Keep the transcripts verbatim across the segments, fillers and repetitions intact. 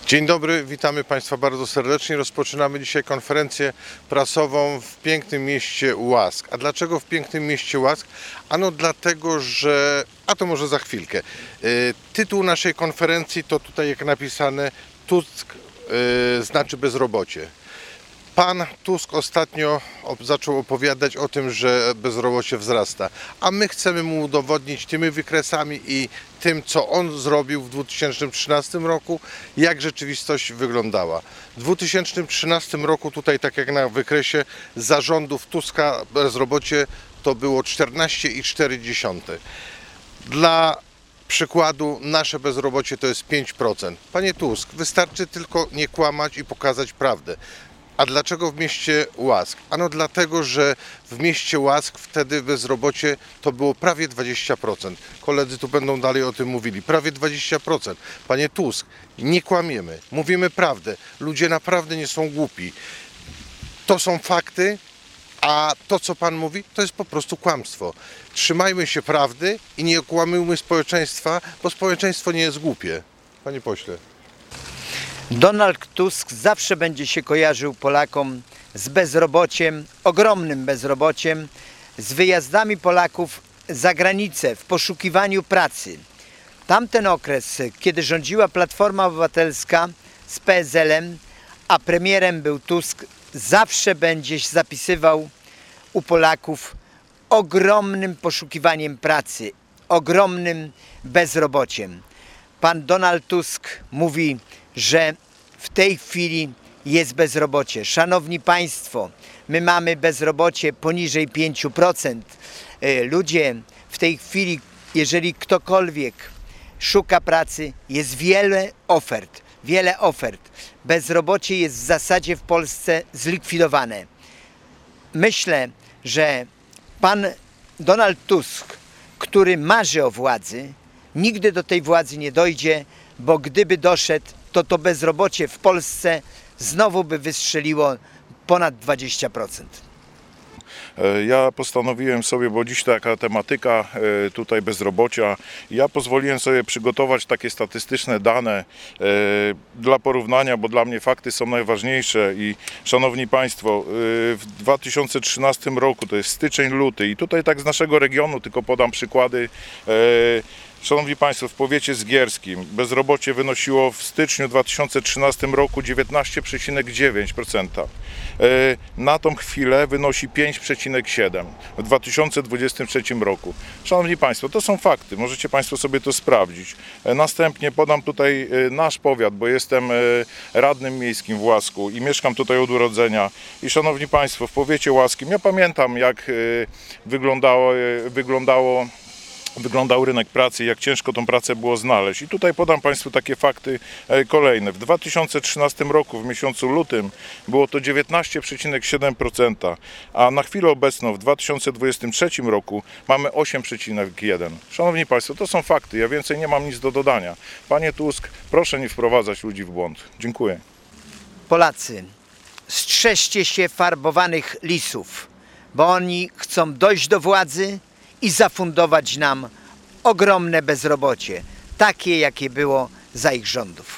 Dzień dobry, witamy Państwa bardzo serdecznie. Rozpoczynamy dzisiaj konferencję prasową w pięknym mieście Łask. A dlaczego w pięknym mieście Łask? Ano dlatego, że... A to może za chwilkę. Tytuł naszej konferencji to tutaj jak napisane Tusk znaczy bezrobocie. Pan Tusk ostatnio zaczął opowiadać o tym, że bezrobocie wzrasta, a my chcemy mu udowodnić tymi wykresami i tym, co on zrobił w dwa tysiące trzynastym roku, jak rzeczywistość wyglądała. W dwa tysiące trzynastym roku, tutaj tak jak na wykresie zarządów Tuska, bezrobocie to było czternaście i cztery dziesiąte. Dla przykładu nasze bezrobocie to jest pięć procent. Panie Tusk, wystarczy tylko nie kłamać i pokazać prawdę. A dlaczego w mieście Łask? Ano dlatego, że w mieście Łask wtedy bezrobocie to było prawie dwadzieścia procent. Koledzy tu będą dalej o tym mówili. Prawie dwadzieścia procent. Panie Tusk, nie kłamiemy. Mówimy prawdę. Ludzie naprawdę nie są głupi. To są fakty, a to, co pan mówi, to jest po prostu kłamstwo. Trzymajmy się prawdy i nie okłamujmy społeczeństwa, bo społeczeństwo nie jest głupie. Panie pośle. Donald Tusk zawsze będzie się kojarzył Polakom z bezrobociem, ogromnym bezrobociem, z wyjazdami Polaków za granicę w poszukiwaniu pracy. Tamten okres, kiedy rządziła Platforma Obywatelska z P S L-em, a premierem był Tusk, zawsze będzie się zapisywał u Polaków ogromnym poszukiwaniem pracy, ogromnym bezrobociem. Pan Donald Tusk mówi, że w tej chwili jest bezrobocie. Szanowni Państwo, my mamy bezrobocie poniżej pięć procent. Ludzie w tej chwili, jeżeli ktokolwiek szuka pracy, jest wiele ofert, wiele ofert. Bezrobocie jest w zasadzie w Polsce zlikwidowane. Myślę, że pan Donald Tusk, który marzy o władzy, nigdy do tej władzy nie dojdzie, bo gdyby doszedł, to to bezrobocie w Polsce znowu by wystrzeliło ponad dwadzieścia procent. Ja postanowiłem sobie, bo dziś taka tematyka tutaj bezrobocia, ja pozwoliłem sobie przygotować takie statystyczne dane dla porównania, bo dla mnie fakty są najważniejsze i szanowni Państwo, w dwa tysiące trzynastym roku, to jest styczeń, luty i tutaj tak z naszego regionu, tylko podam przykłady. Szanowni Państwo, w powiecie zgierskim bezrobocie wynosiło w styczniu dwa tysiące trzynastym roku dziewiętnaście przecinek dziewięć procent. Na tą chwilę wynosi pięć przecinek siedem procent w dwa tysiące dwudziestym trzecim roku. Szanowni Państwo, to są fakty, możecie Państwo sobie to sprawdzić. Następnie podam tutaj nasz powiat, bo jestem radnym miejskim w Łasku i mieszkam tutaj od urodzenia. I szanowni Państwo, w powiecie łaskim, ja pamiętam jak wyglądało, wyglądało wyglądał rynek pracy i jak ciężko tą pracę było znaleźć. I tutaj podam Państwu takie fakty kolejne. W dwa tysiące trzynastym roku, w miesiącu lutym, było to dziewiętnaście przecinek siedem procent, a na chwilę obecną w dwa tysiące dwudziestym trzecim roku mamy osiem przecinek jeden procent. Szanowni Państwo, to są fakty, ja więcej nie mam nic do dodania. Panie Tusk, proszę nie wprowadzać ludzi w błąd. Dziękuję. Polacy, strzeżcie się farbowanych lisów, bo oni chcą dojść do władzy i zafundować nam ogromne bezrobocie, takie jakie było za ich rządów.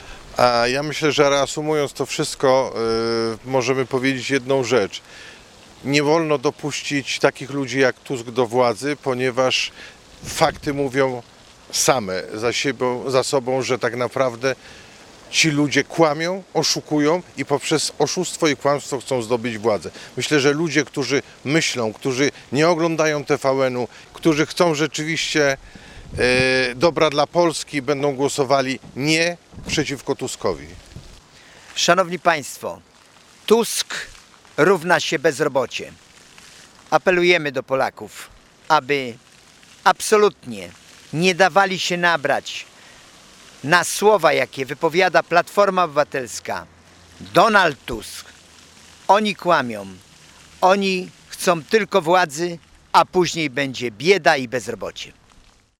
A ja myślę, że reasumując to wszystko, yy, możemy powiedzieć jedną rzecz. Nie wolno dopuścić takich ludzi jak Tusk do władzy, ponieważ fakty mówią same za, siebie, za sobą, że tak naprawdę ci ludzie kłamią, oszukują i poprzez oszustwo i kłamstwo chcą zdobyć władzę. Myślę, że ludzie, którzy myślą, którzy nie oglądają T V N-u, którzy chcą rzeczywiście e, dobra dla Polski, będą głosowali nie przeciwko Tuskowi. Szanowni Państwo, Tusk równa się bezrobocie. Apelujemy do Polaków, aby absolutnie nie dawali się nabrać na słowa, jakie wypowiada Platforma Obywatelska, Donald Tusk. Oni kłamią, oni chcą tylko władzy, a później będzie bieda i bezrobocie.